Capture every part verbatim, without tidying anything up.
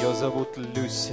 Ее зовут Люси.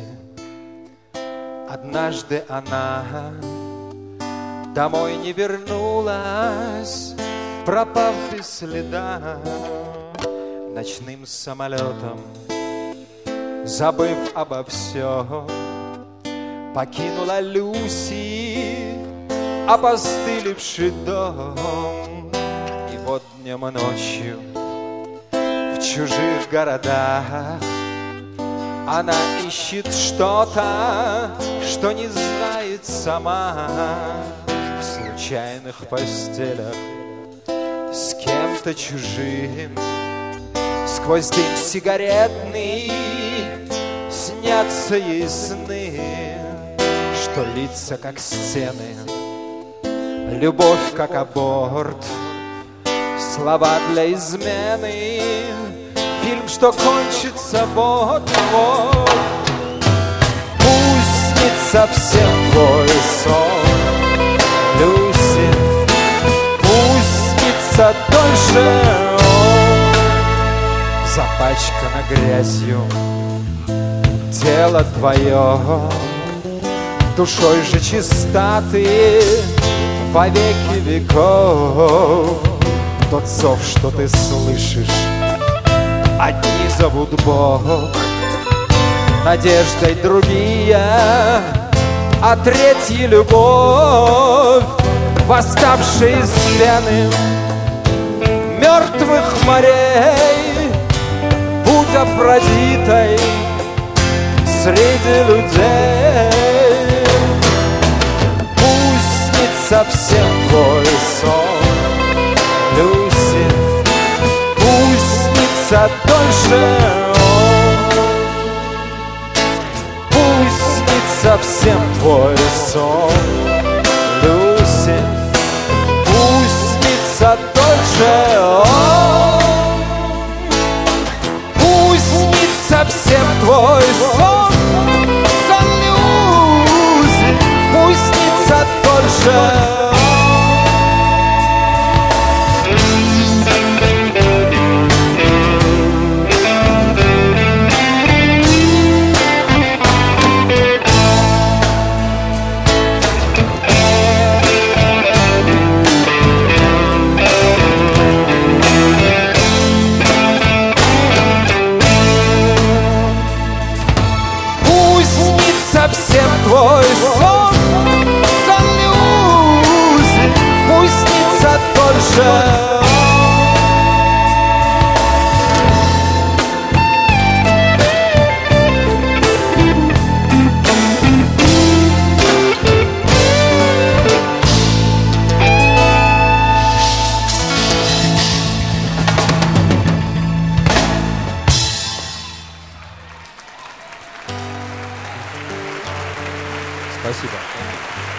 Однажды она домой не вернулась, пропав без следа, ночным самолетом, забыв обо всем, покинула Люси опостылевший дом. И вот днем и ночью в чужих городах она ищет что-то, что не знает сама. В случайных постелях с кем-то чужим, сквозь дым сигаретный снятся ей сны, что лица как стены, любовь как аборт, слова для измены, фильм, что кончится вот-вот. Пусть снится всем твой сон, Люси, пусть снится дольше он. Запачкано грязью тело твое, душой же чиста ты во веки веков. Тот зов, что ты слышишь, одни зовут Бог, надеждой другие, а третьи любовь, восставшие из пены мертвых морей, путь Афродитой среди людей. Пусть снится всем твой сон, Люси, пусть снится дольше он. Пусть снится всем твой сон, Люси, пусть снится дольше он. Пусть снится всем твой сон, сон, Люси, пусть снится дольше. Всем твой сон, сон, Люси, пусть снится дольше. Спасибо.